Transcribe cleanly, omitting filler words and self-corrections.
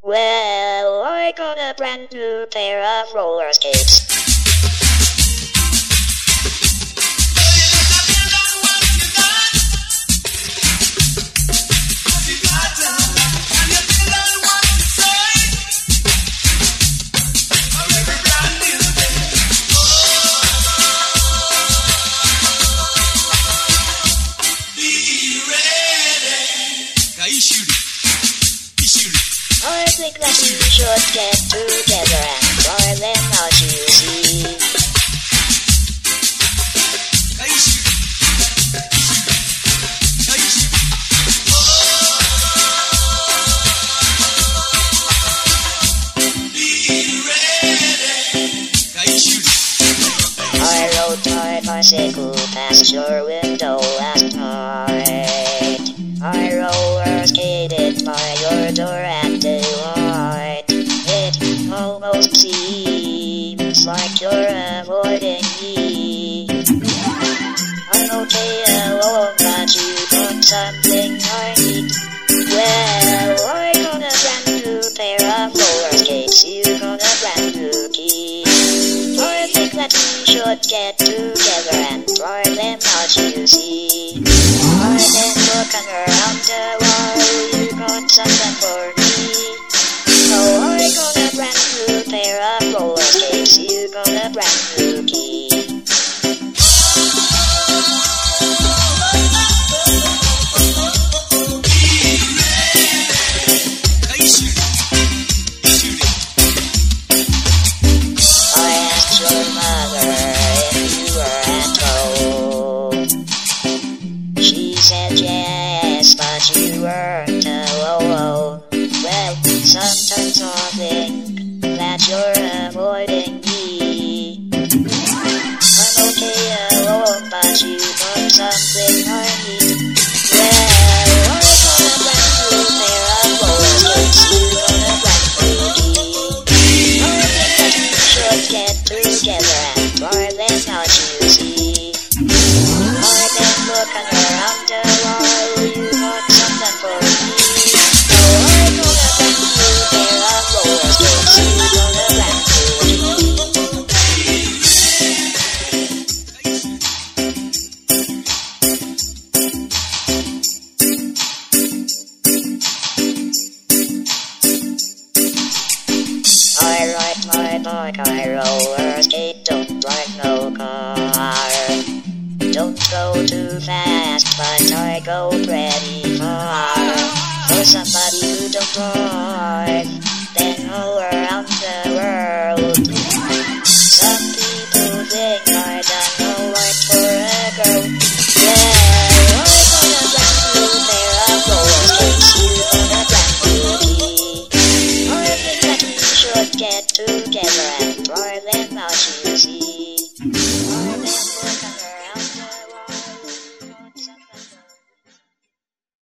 Well, I got a brand new pair of roller skates. I think that we should get together and try them out, you see. I rode my bicycle past your window last night. I roller skated by your door at daylight. It almost seems like you're avoiding me. I'm okay alone, but you got something I need. Well, I got a brand new pair of roller skates. You got a brand new key. I think that we should get together and try them out, you see. I've been looking around a while, you got something for me. So I got a brand new pair of roller skates, you got a brand new key. I asked your mother if you were at home. She said yes, but you weren't alone. Well, sometimes I think that you're avoiding me. I'm okay alone, but you got something I need. Well, I got a brand new pair of roller skates, you got a brand new key. I think that we should get together and try them out, you see. I've been looking around a while, you got something for me. So I got a brand new pair of roller skates, you got a brand new key. I ride my bike, I roller skate, don't drive no car. Don't go too fast, but I go pretty far. For somebody who don't drive, then all around the world. Some people think I don't know what for a girl. Yeah, I got a brand new pair of roller skates, you got a brand new key. I think that we should get together and try them out, you see.